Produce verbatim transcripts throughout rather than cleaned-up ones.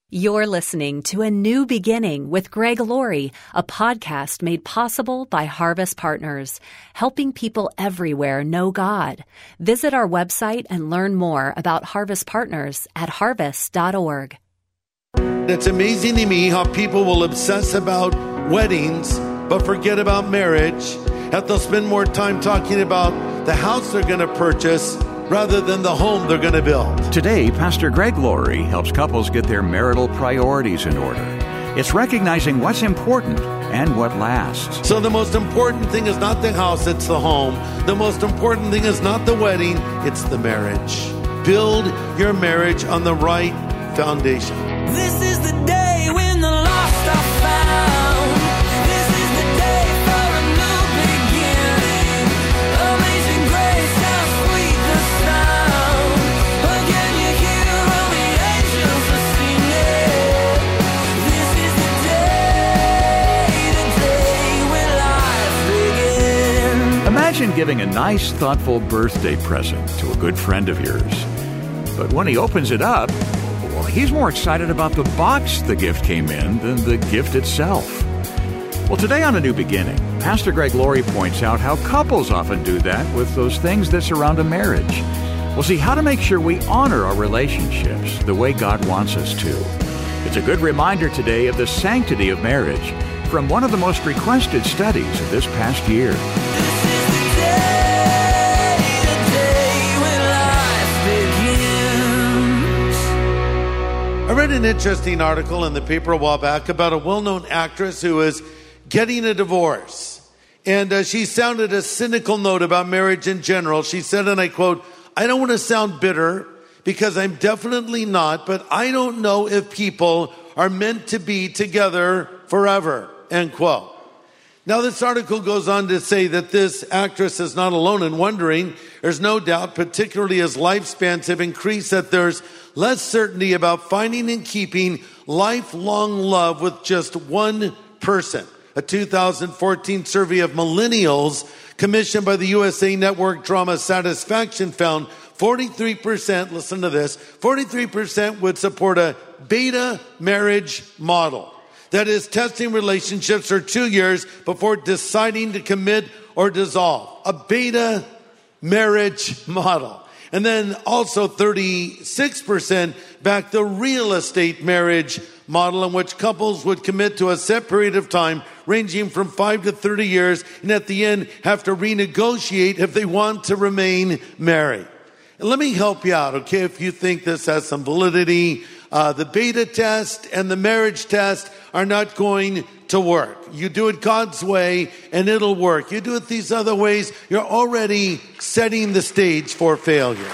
You're listening to A New Beginning with Greg Laurie, a podcast made possible by Harvest Partners, helping people everywhere know God. Visit our website and learn more about Harvest Partners at harvest dot org. It's amazing to me how people will obsess about weddings but forget about marriage, that they'll spend more time talking about the house they're going to purchase rather than the home they're going to build. Today, Pastor Greg Laurie helps couples get their marital priorities in order. It's recognizing what's important and what lasts. So the most important thing is not the house, it's the home. The most important thing is not the wedding, it's the marriage. Build your marriage on the right foundation. This is the day when the lost are found. This is the day for a new beginning. Amazing grace, how sweet the sound. Again you hear all the angels are singing. This is the day, the day when life begins. Imagine giving a nice, thoughtful birthday present to a good friend of yours. But when he opens it up, well, he's more excited about the box the gift came in than the gift itself. Well, today on A New Beginning, Pastor Greg Laurie points out how couples often do that with those things that surround a marriage. We'll see how to make sure we honor our relationships the way God wants us to. It's a good reminder today of the sanctity of marriage from one of the most requested studies of this past year. This is the day, the day when life begins. I read an interesting article in the paper a while back about a well-known actress who is getting a divorce. And uh, she sounded a cynical note about marriage in general. She said, and I quote, "I don't want to sound bitter because I'm definitely not, but I don't know if people are meant to be together forever," end quote. Now, this article goes on to say that this actress is not alone in wondering. There's no doubt, particularly as lifespans have increased, that there's less certainty about finding and keeping lifelong love with just one person. A two thousand fourteen survey of millennials commissioned by the U S A Network Drama Satisfaction found forty-three percent, listen to this, forty-three percent would support a beta marriage model. That is, testing relationships for two years before deciding to commit or dissolve. A beta marriage model. And then also thirty-six percent back the real estate marriage model, in which couples would commit to a set period of time ranging from five to thirty years, and at the end have to renegotiate if they want to remain married. And let me help you out, okay, if you think this has some validity. Uh, the beta test and the marriage test are not going to work. You do it God's way and it'll work. You do it these other ways, you're already setting the stage for failure.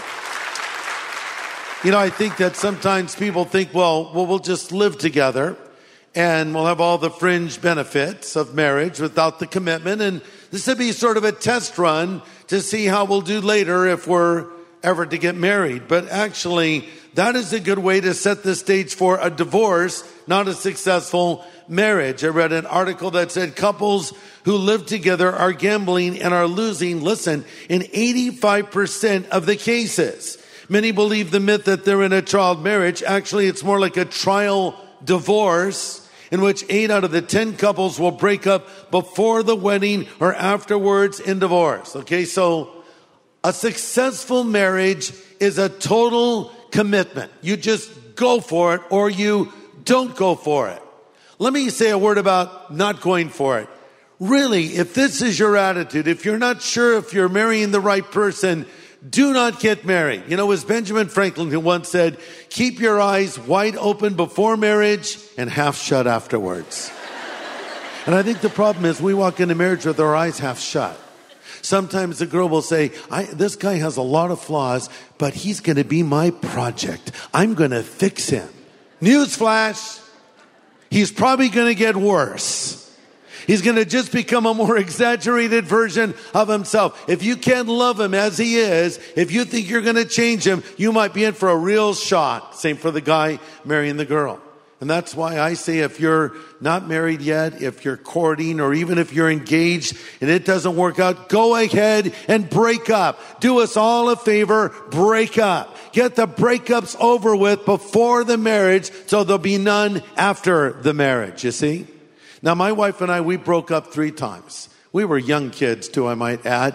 You know, I think that sometimes people think, well, well, we'll just live together and we'll have all the fringe benefits of marriage without the commitment. And this would be sort of a test run to see how we'll do later if we're ever to get married. But actually, that is a good way to set the stage for a divorce, not a successful marriage. I read an article that said couples who live together are gambling and are losing, listen, in eighty-five percent of the cases. Many believe the myth that they're in a trial marriage. Actually, it's more like a trial divorce, in which eight out of the ten couples will break up before the wedding or afterwards in divorce. Okay, so a successful marriage is a total commitment. You just go for it or you don't go for it. Let me say a word about not going for it. Really, if this is your attitude, if you're not sure if you're marrying the right person, do not get married. You know, as Benjamin Franklin who once said, keep your eyes wide open before marriage and half shut afterwards. And I think the problem is we walk into marriage with our eyes half shut. Sometimes the girl will say, I, this guy has a lot of flaws, but he's going to be my project. I'm going to fix him. Newsflash, he's probably going to get worse. He's going to just become a more exaggerated version of himself. If you can't love him as he is, if you think you're going to change him, you might be in for a real shot. Same for the guy marrying the girl. And that's why I say if you're not married yet, if you're courting, or even if you're engaged and it doesn't work out, go ahead and break up. Do us all a favor, break up. Get the breakups over with before the marriage so there'll be none after the marriage, you see? Now, my wife and I, we broke up three times. We were young kids too, I might add.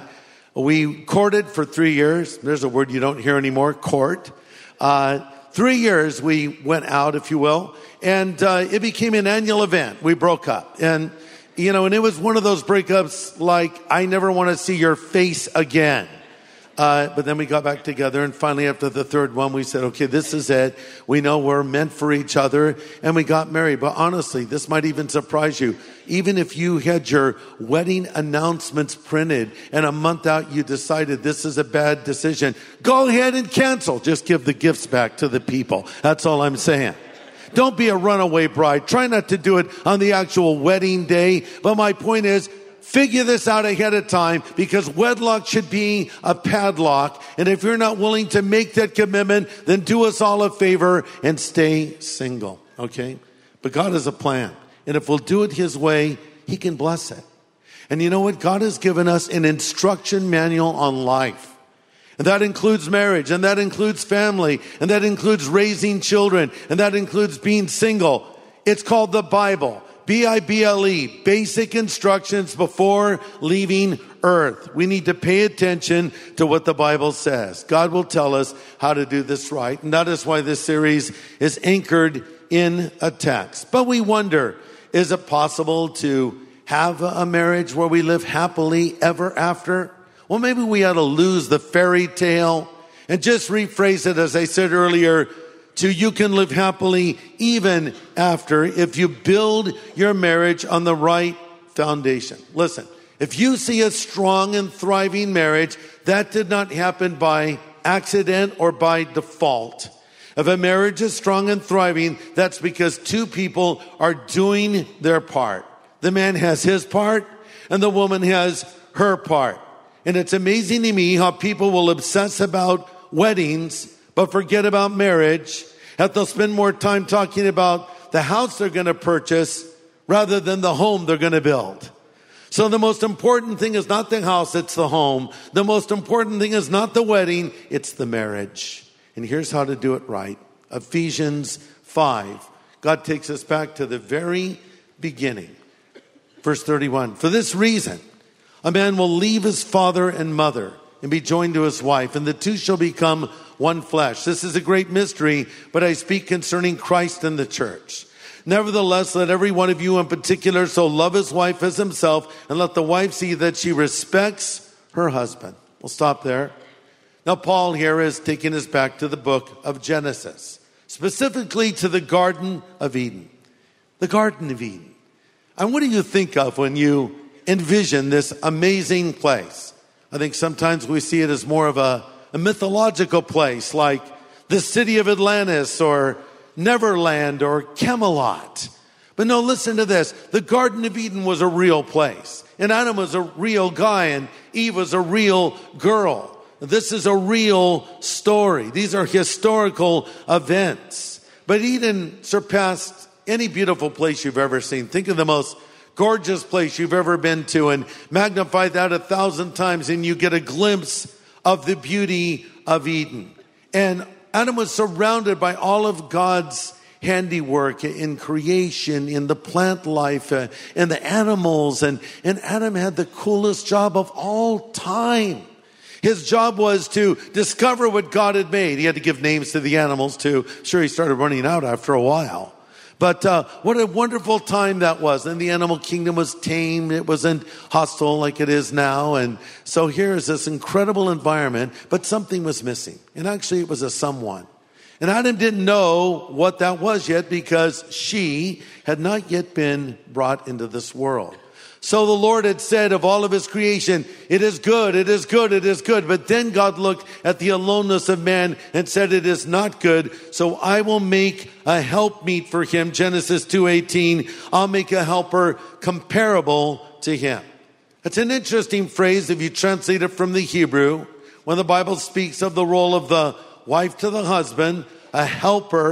We courted for three years. There's a word you don't hear anymore, court. Uh, three years we went out, if you will. And uh, it became an annual event. We broke up. And, you know, and it was one of those breakups like, I never want to see your face again. Uh, but then we got back together, and finally after the third one, we said, okay, this is it. We know we're meant for each other, and we got married. But honestly, this might even surprise you. Even if you had your wedding announcements printed and a month out you decided this is a bad decision, go ahead and cancel. Just give the gifts back to the people. That's all I'm saying. Don't be a runaway bride. Try not to do it on the actual wedding day. But my point is, figure this out ahead of time, because wedlock should be a padlock. And if you're not willing to make that commitment, then do us all a favor and stay single. Okay? But God has a plan. And if we'll do it His way, He can bless it. And you know what? God has given us an instruction manual on life. And that includes marriage, and that includes family, and that includes raising children, and that includes being single. It's called the Bible. B I B L E, basic instructions before leaving earth. We need to pay attention to what the Bible says. God will tell us how to do this right. And that is why this series is anchored in a text. But we wonder, is it possible to have a marriage where we live happily ever after? Well, maybe we ought to lose the fairy tale and just rephrase it, as I said earlier, to you can live happily even after, if you build your marriage on the right foundation. Listen, if you see a strong and thriving marriage, that did not happen by accident or by default. If a marriage is strong and thriving, that's because two people are doing their part. The man has his part and the woman has her part. And it's amazing to me how people will obsess about weddings but forget about marriage, that they'll spend more time talking about the house they're going to purchase rather than the home they're going to build. So the most important thing is not the house, it's the home. The most important thing is not the wedding, it's the marriage. And here's how to do it right. Ephesians five. God takes us back to the very beginning. Verse thirty-one. For this reason, a man will leave his father and mother and be joined to his wife, and the two shall become one flesh. This is a great mystery, but I speak concerning Christ and the church. Nevertheless, let every one of you in particular so love his wife as himself, and let the wife see that she respects her husband. We'll stop there. Now, Paul here is taking us back to the book of Genesis, specifically to the Garden of Eden. The Garden of Eden. And what do you think of when you envision this amazing place? I think sometimes we see it as more of a, a mythological place, like the city of Atlantis or Neverland or Camelot. But no, listen to this. The Garden of Eden was a real place. And Adam was a real guy and Eve was a real girl. This is a real story. These are historical events. But Eden surpassed any beautiful place you've ever seen. Think of the most gorgeous place you've ever been to and magnify that a thousand times and you get a glimpse of the beauty of Eden. And Adam was surrounded by all of God's handiwork in creation, in the plant life, uh, and the animals. And, and Adam had the coolest job of all time. His job was to discover what God had made. He had to give names to the animals too. Sure, he started running out after a while. But uh, what a wonderful time that was. And the animal kingdom was tamed. It wasn't hostile like it is now. And so here is this incredible environment, but something was missing. And actually it was a someone. And Adam didn't know what that was yet because she had not yet been brought into this world. So the Lord had said of all of his creation, it is good, it is good, it is good. But then God looked at the aloneness of man and said, it is not good. So I will make a helpmeet for him. Genesis two eighteen, I'll make a helper comparable to him. It's an interesting phrase if you translate it from the Hebrew. When the Bible speaks of the role of the wife to the husband, a helper,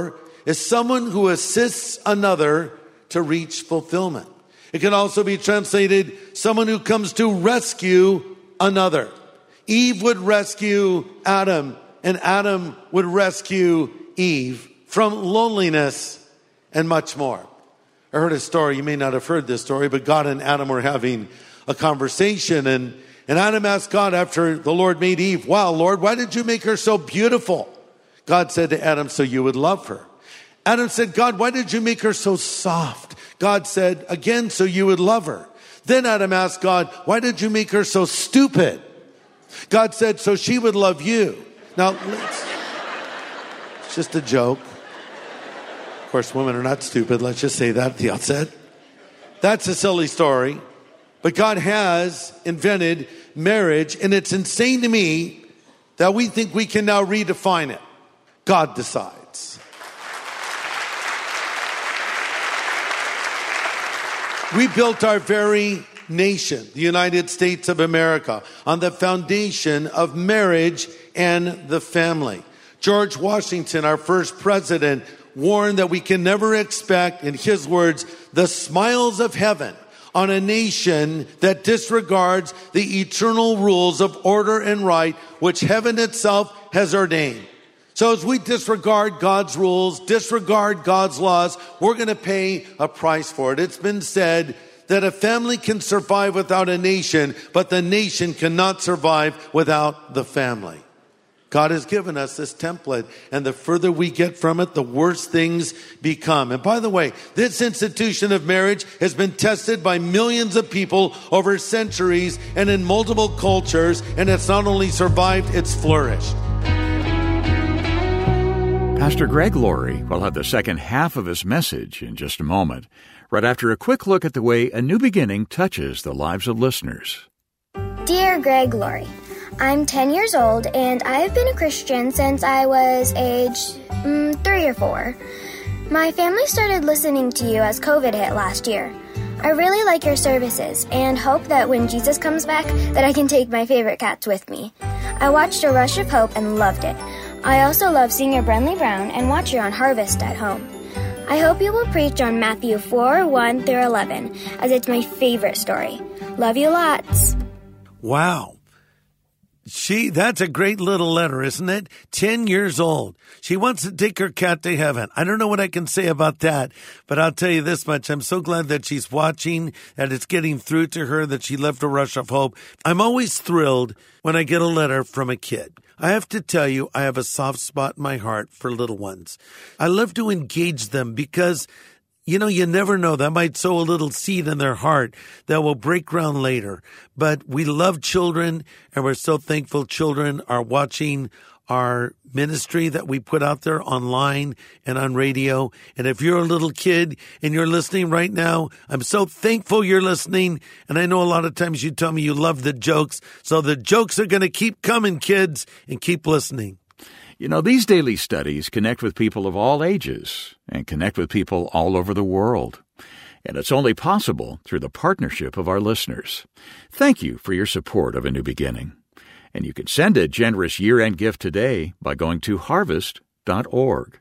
is someone who assists another to reach fulfillment. It can also be translated someone who comes to rescue another. Eve would rescue Adam, and Adam would rescue Eve from loneliness and much more. I heard a story, you may not have heard this story, but God and Adam were having a conversation, and, and Adam asked God after the Lord made Eve, "Wow, Lord, why did you make her so beautiful?" God said to Adam, "So you would love her." Adam said, "God, why did you make her so soft?" God said, again, "So you would love her." Then Adam asked God, "Why did you make her so stupid?" God said, "So she would love you." Now, let's, it's just a joke. Of course, women are not stupid. Let's just say that at the outset. That's a silly story. But God has invented marriage, and it's insane to me that we think we can now redefine it. God decides. We built our very nation, the United States of America, on the foundation of marriage and the family. George Washington, our first president, warned that we can never expect, in his words, the smiles of heaven on a nation that disregards the eternal rules of order and right, which heaven itself has ordained. So as we disregard God's rules, disregard God's laws, we're going to pay a price for it. It's been said that a family can survive without a nation, but the nation cannot survive without the family. God has given us this template, and the further we get from it, the worse things become. And by the way, this institution of marriage has been tested by millions of people over centuries and in multiple cultures, and it's not only survived, it's flourished. Pastor Greg Laurie will have the second half of his message in just a moment, right after a quick look at the way A New Beginning touches the lives of listeners. Dear Greg Laurie, I'm ten years old, and I have been a Christian since I was age mm, three or four. My family started listening to you as COVID hit last year. I really like your services and hope that when Jesus comes back that I can take my favorite cats with me. I watched A Rush of Hope and loved it. I also love singer Brenly Brown and watch her on Harvest at home. I hope you will preach on Matthew four, one through eleven, as it's my favorite story. Love you lots. Wow. She, that's a great little letter, isn't it? Ten years old. She wants to take her cat to heaven. I don't know what I can say about that, but I'll tell you this much. I'm so glad that she's watching, that it's getting through to her, that she left A Rush of Hope. I'm always thrilled when I get a letter from a kid. I have to tell you, I have a soft spot in my heart for little ones. I love to engage them because, you know, you never know. That might sow a little seed in their heart that will break ground later. But we love children, and we're so thankful children are watching our ministry that we put out there online and on radio. And if you're a little kid and you're listening right now, I'm so thankful you're listening. And I know a lot of times you tell me you love the jokes. So the jokes are going to keep coming, kids, and keep listening. You know, these daily studies connect with people of all ages and connect with people all over the world. And it's only possible through the partnership of our listeners. Thank you for your support of A New Beginning. And you can send a generous year-end gift today by going to harvest dot org.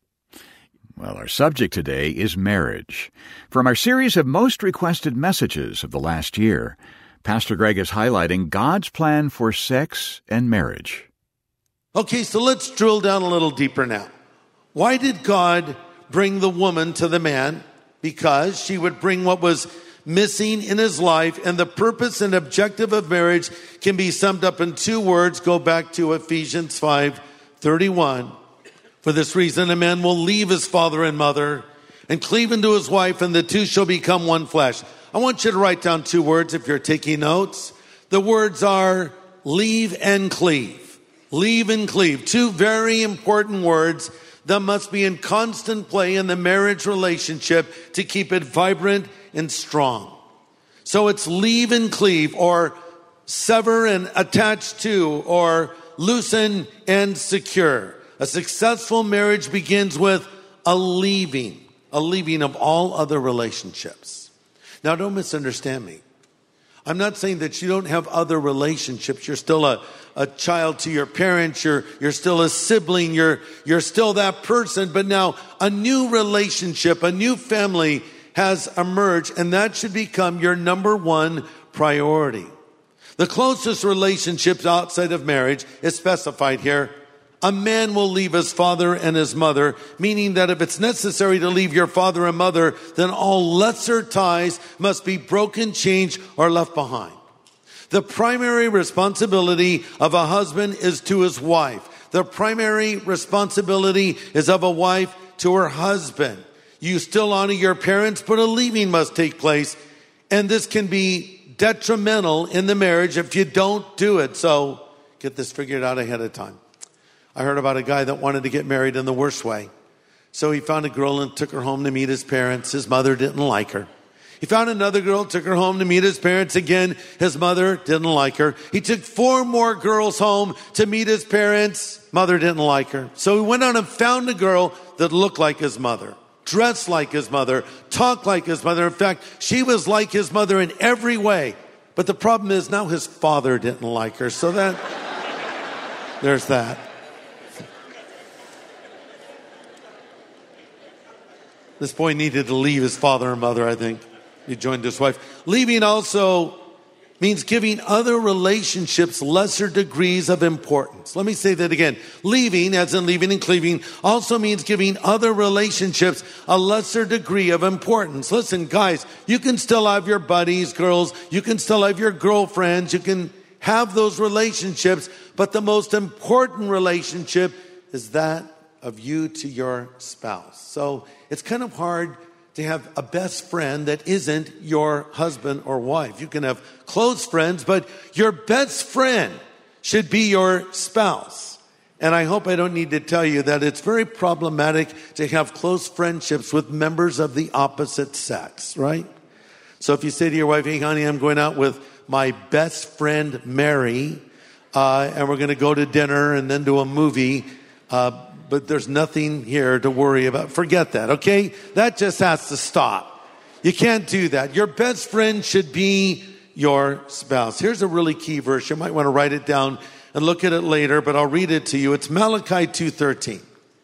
Well, our subject today is marriage. From our series of most requested messages of the last year, Pastor Greg is highlighting God's plan for sex and marriage. Okay, so let's drill down a little deeper now. Why did God bring the woman to the man? Because she would bring what was missing in his life, and the purpose and objective of marriage can be summed up in two words. Go back to Ephesians five thirty-one. For this reason, a man will leave his father and mother and cleave unto his wife, and the two shall become one flesh. I want you to write down two words if you're taking notes. The words are leave and cleave. Leave and cleave. Two very important words that must be in constant play in the marriage relationship to keep it vibrant and strong. So it's leave and cleave, or sever and attach to, or loosen and secure. A successful marriage begins with a leaving, a leaving of all other relationships. Now, don't misunderstand me. I'm not saying that you don't have other relationships. You're still a, a child to your parents. You're, you're still a sibling. You're, you're still that person. But now a new relationship, a new family has emerged, and that should become your number one priority. The closest relationships outside of marriage is specified here. A man will leave his father and his mother, meaning that if it's necessary to leave your father and mother, then all lesser ties must be broken, changed, or left behind. The primary responsibility of a husband is to his wife. The primary responsibility is of a wife to her husband. You still honor your parents, but a leaving must take place. And this can be detrimental in the marriage if you don't do it. So get this figured out ahead of time. I heard about a guy that wanted to get married in the worst way. So he found a girl and took her home to meet his parents. His mother didn't like her. He found another girl, took her home to meet his parents again. His mother didn't like her. He took four more girls home to meet his parents. Mother didn't like her. So he went out and found a girl that looked like his mother, dressed like his mother, talked like his mother. In fact, she was like his mother in every way. But the problem is now his father didn't like her. So that, there's that. This boy needed to leave his father and mother, I think. He joined his wife. Leaving also means giving other relationships lesser degrees of importance. Let me say that again. Leaving, as in leaving and cleaving, also means giving other relationships a lesser degree of importance. Listen, guys, you can still have your buddies, girls. You can still have your girlfriends. You can have those relationships. But the most important relationship is that of you to your spouse. So it's kind of hard to have a best friend that isn't your husband or wife. You can have close friends, but your best friend should be your spouse. And I hope I don't need to tell you that it's very problematic to have close friendships with members of the opposite sex, right? So if you say to your wife, hey, honey, I'm going out with my best friend, Mary, uh, and we're going to go to dinner and then to a movie, uh, but there's nothing here to worry about. Forget that, okay? That just has to stop. You can't do that. Your best friend should be your spouse. Here's a really key verse. You might want to write it down and look at it later, but I'll read it to you. It's Malachi two thirteen.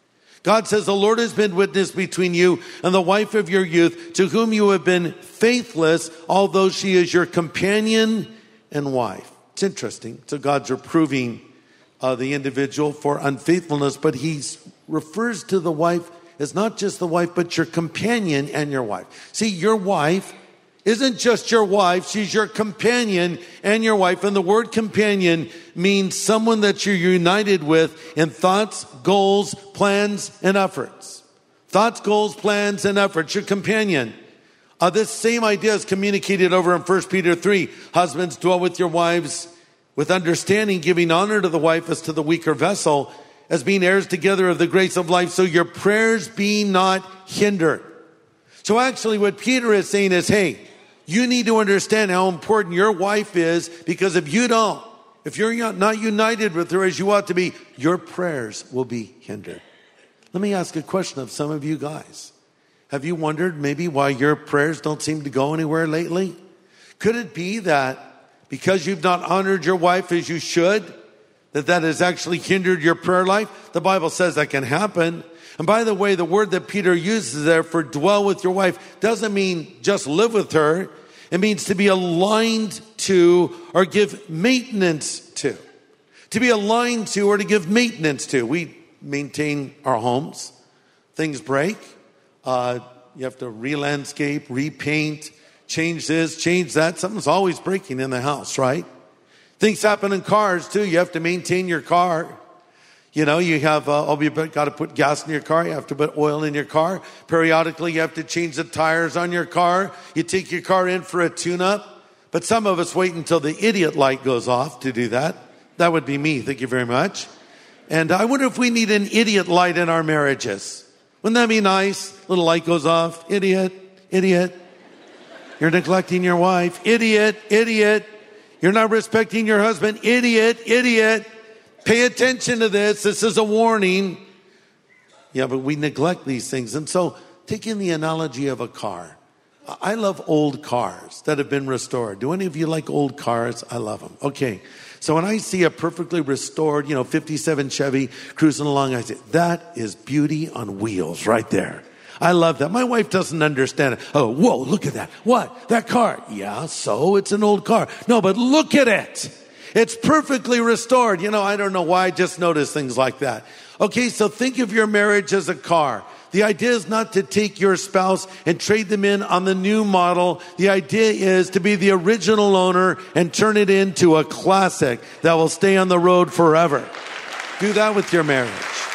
God says, the Lord has been witness between you and the wife of your youth, to whom you have been faithless, although she is your companion and wife. It's interesting. So God's reproving Uh, the individual for unfaithfulness, but he refers to the wife as not just the wife, but your companion and your wife. See, your wife isn't just your wife, she's your companion and your wife. And the word companion means someone that you're united with in thoughts, goals, plans, and efforts. Thoughts, goals, plans, and efforts. Your companion. Uh, this same idea is communicated over in First Peter three. Husbands, dwell with your wives with understanding, giving honor to the wife as to the weaker vessel, as being heirs together of the grace of life, so your prayers be not hindered. So actually what Peter is saying is, hey, you need to understand how important your wife is, because if you don't, if you're not united with her as you ought to be, your prayers will be hindered. Let me ask a question of some of you guys. Have you wondered maybe why your prayers don't seem to go anywhere lately? Could it be that because you've not honored your wife as you should, that that has actually hindered your prayer life? The Bible says that can happen. And by the way, the word that Peter uses there for dwell with your wife doesn't mean just live with her. It means to be aligned to or give maintenance to. To be aligned to or to give maintenance to. We maintain our homes. Things break. Uh, you have to re-landscape, repaint, change this, change that. Something's always breaking in the house, right? Things happen in cars too. You have to maintain your car. You know, you have, uh, oh, you've got to put gas in your car. You have to put oil in your car. Periodically, you have to change the tires on your car. You take your car in for a tune-up. But some of us wait until the idiot light goes off to do that. That would be me. Thank you very much. And I wonder if we need an idiot light in our marriages. Wouldn't that be nice? Little light goes off. Idiot, idiot. You're neglecting your wife. Idiot, idiot. You're not respecting your husband. Idiot, idiot. Pay attention to this. This is a warning. Yeah, but we neglect these things. And so, taking the analogy of a car, I love old cars that have been restored. Do any of you like old cars? I love them. Okay. So when I see a perfectly restored, you know, fifty-seven Chevy cruising along, I say, that is beauty on wheels right there. I love that. My wife doesn't understand it. Oh, whoa, look at that. What? That car. Yeah, so it's an old car. No, but look at it. It's perfectly restored. You know, I don't know why I just notice things like that. Okay, so think of your marriage as a car. The idea is not to take your spouse and trade them in on the new model. The idea is to be the original owner and turn it into a classic that will stay on the road forever. Do that with your marriage.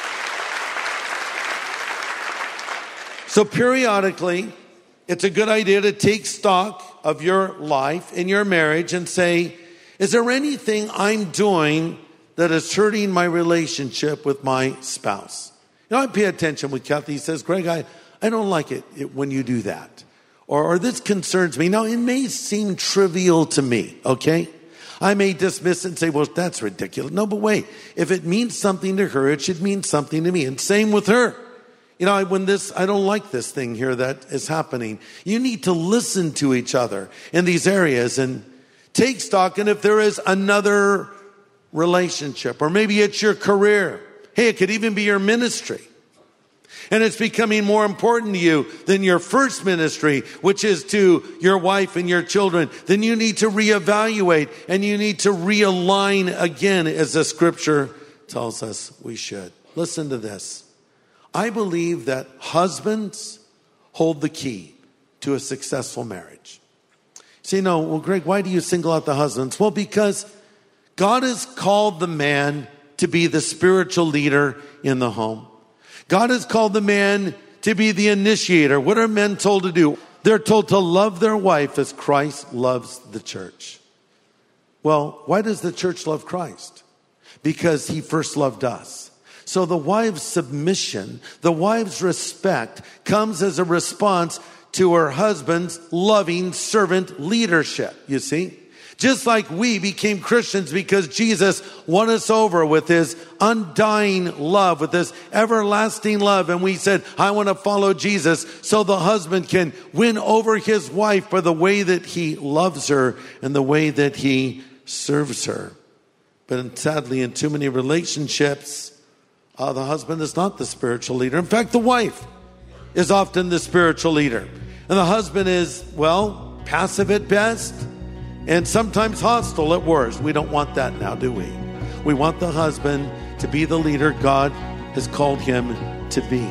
So periodically, it's a good idea to take stock of your life in your marriage and say, is there anything I'm doing that is hurting my relationship with my spouse? You know, I pay attention when Kathy says, Greg, I, I don't like it, it when you do that. Or, or this concerns me. Now, it may seem trivial to me, okay? I may dismiss it and say, well, that's ridiculous. No, but wait. If it means something to her, it should mean something to me. And same with her. You know, when this, I don't like this thing here that is happening. You need to listen to each other in these areas and take stock. And if there is another relationship, or maybe it's your career, hey, it could even be your ministry, and it's becoming more important to you than your first ministry, which is to your wife and your children, then you need to reevaluate and you need to realign again, as the scripture tells us we should. Listen to this. I believe that husbands hold the key to a successful marriage. Say, no, well, Greg, why do you single out the husbands? Well, because God has called the man to be the spiritual leader in the home. God has called the man to be the initiator. What are men told to do? They're told to love their wife as Christ loves the church. Well, why does the church love Christ? Because he first loved us. So the wife's submission, the wife's respect comes as a response to her husband's loving servant leadership, you see? Just like we became Christians because Jesus won us over with his undying love, with his everlasting love. And we said, I want to follow Jesus, so the husband can win over his wife by the way that he loves her and the way that he serves her. But sadly, in too many relationships, uh, the husband is not the spiritual leader. In fact, the wife is often the spiritual leader. And the husband is, well, passive at best, and sometimes hostile at worst. We don't want that now, do we? We want the husband to be the leader God has called him to be.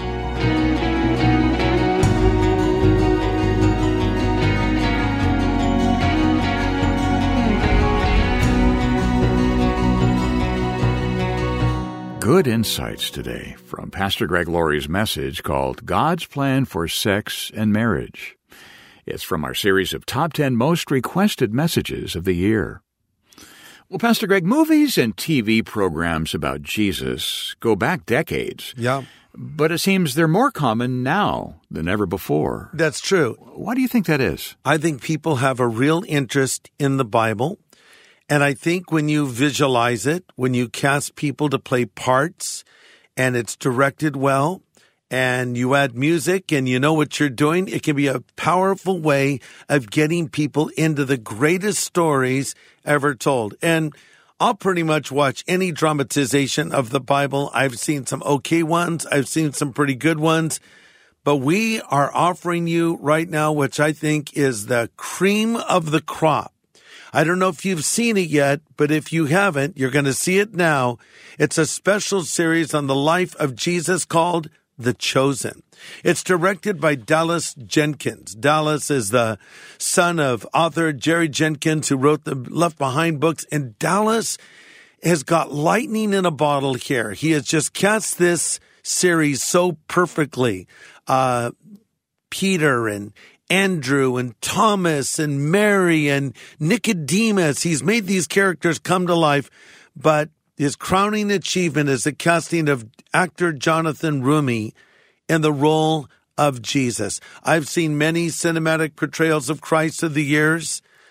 Good insights today from Pastor Greg Laurie's message called God's Plan for Sex and Marriage. It's from our series of Top ten Most Requested Messages of the Year. Well, Pastor Greg, movies and T V programs about Jesus go back decades. Yeah. But it seems they're more common now than ever before. That's true. Why do you think that is? I think people have a real interest in the Bible. And I think when you visualize it, when you cast people to play parts and it's directed well, and you add music and you know what you're doing, it can be a powerful way of getting people into the greatest stories ever told. And I'll pretty much watch any dramatization of the Bible. I've seen some okay ones. I've seen some pretty good ones. But we are offering you right now, which I think is the cream of the crop. I don't know if you've seen it yet, but if you haven't, you're going to see it now. It's a special series on the life of Jesus called The Chosen. It's directed by Dallas Jenkins. Dallas is the son of author Jerry Jenkins, who wrote the Left Behind books. And Dallas has got lightning in a bottle here. He has just cast this series so perfectly. Uh, Peter and Andrew and Thomas and Mary and Nicodemus. He's made these characters come to life, but his crowning achievement is the casting of actor Jonathan Roumie in the role of Jesus. I've seen many cinematic portrayals of Christ through the years,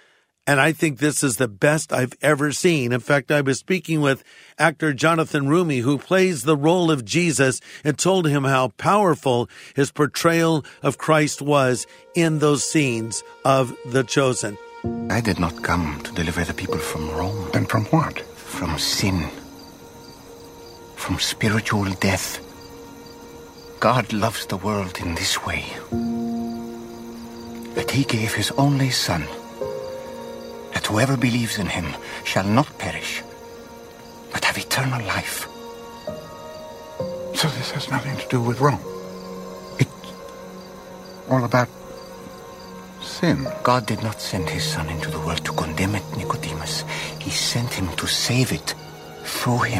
And I think this is the best I've ever seen. In fact, I was speaking with actor Jonathan Rumi, who plays the role of Jesus, and told him how powerful his portrayal of Christ was in those scenes of The Chosen. I did not come to deliver the people from Rome. Then from what? From sin. From spiritual death. God loves the world in this way. That he gave his only Son, that whoever believes in him shall not perish, but have eternal life. So this has nothing to do with Rome. It's all about sin. God did not send his Son into the world to condemn it, Nicodemus. He sent him to save it through him.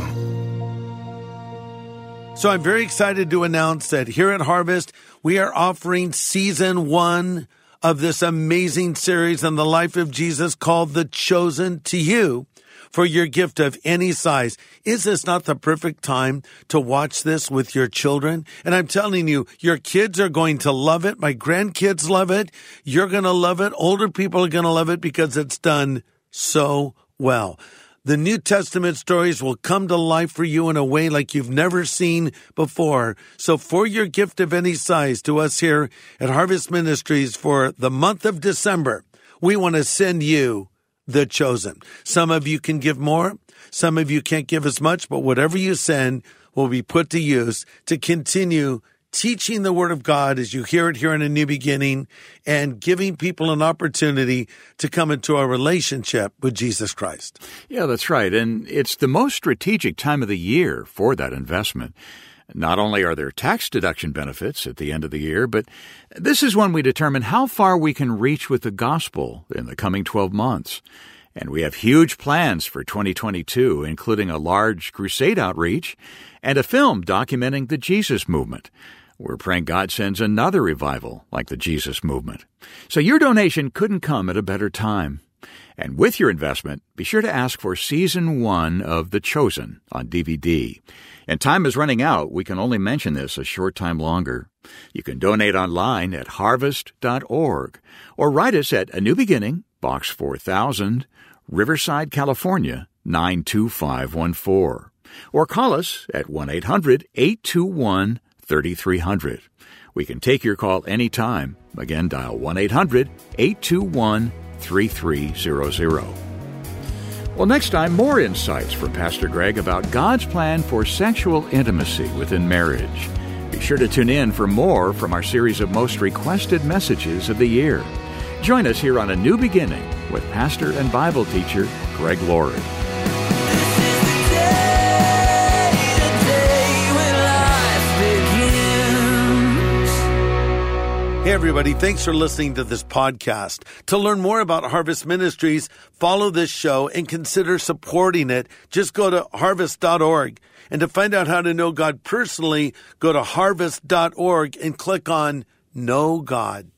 So I'm very excited to announce that here at Harvest, we are offering season one of this amazing series on the life of Jesus called The Chosen to you for your gift of any size. Is this not the perfect time to watch this with your children? And I'm telling you, your kids are going to love it. My grandkids love it. You're going to love it. Older people are going to love it because it's done so well. The New Testament stories will come to life for you in a way like you've never seen before. So for your gift of any size to us here at Harvest Ministries for the month of December, we want to send you The Chosen. Some of you can give more. Some of you can't give as much, but whatever you send will be put to use to continue teaching the Word of God as you hear it here in A New Beginning, and giving people an opportunity to come into a relationship with Jesus Christ. Yeah, that's right. And it's the most strategic time of the year for that investment. Not only are there tax deduction benefits at the end of the year, but this is when we determine how far we can reach with the gospel in the coming twelve months. And we have huge plans for twenty twenty-two, including a large crusade outreach and a film documenting the Jesus movement. We're praying God sends another revival like the Jesus movement. So your donation couldn't come at a better time. And with your investment, be sure to ask for Season one of The Chosen on D V D. And time is running out. We can only mention this a short time longer. You can donate online at harvest dot org or write us at A New Beginning, Box four thousand, Riverside, California, nine two five one four. Or call us at one eight hundred eight two one three three zero zero. We can take your call anytime. Again, dial one eight hundred eight two one three three zero zero. Well, next time, more insights from Pastor Greg about God's plan for sexual intimacy within marriage. Be sure to tune in for more from our series of most requested messages of the year. Join us here on A New Beginning with pastor and Bible teacher Greg Laurie. Hey, everybody. Thanks for listening to this podcast. To learn more about Harvest Ministries, follow this show and consider supporting it. Just go to harvest dot org. And to find out how to know God personally, go to harvest dot org and click on Know God.